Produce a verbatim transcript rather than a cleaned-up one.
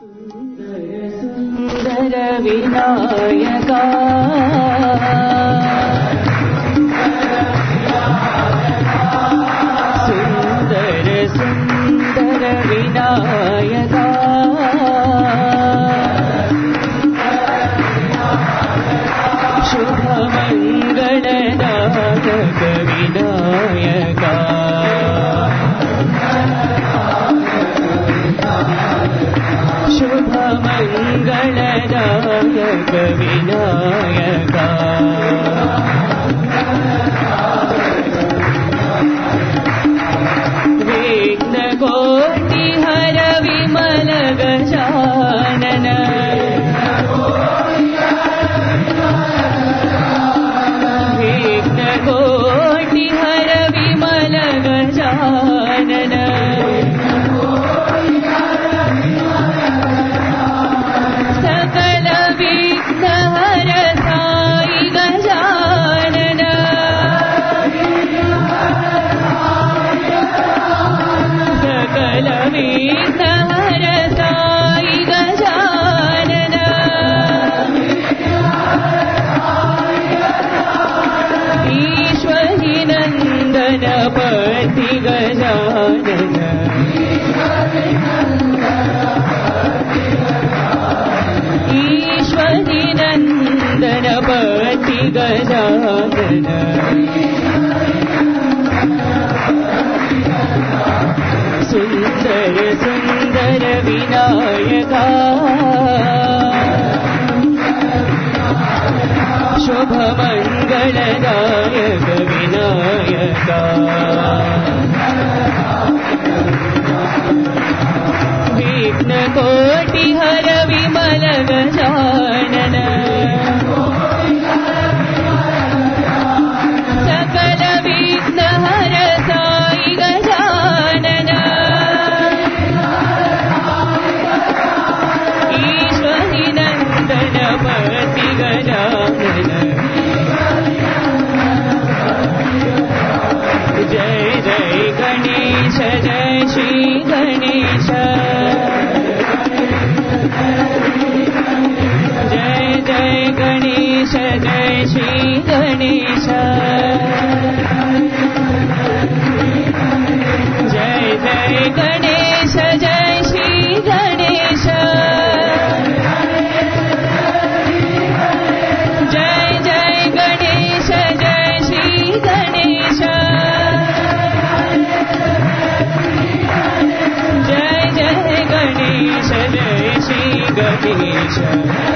सुंदर विनायका सुंदर सुंदर विनायका शुभ मंगलदायक विनायका शुभ मंगलदायक विनायका विघ्न कोटि हर विमल गजानन विघ्न कोटि हर विमल गजानन गणपति गजानन ईश्वरी नंदन पति गजानन सुंदर सुंदर विनायका शुभ मंगलदायक विनायका विघ्न कोटि हर विमल गजानन सकल विघ्न हर साई गजानन ईश्वरी नंदन पति गजानन जय जय गणेश जय श्री गणेश जय जय गणेश जय श्री गणेश जय जय गणेश जय श्री गणेश जय जय गणेश जय श्री गणेश जय जय गणेश जय श्री गणेश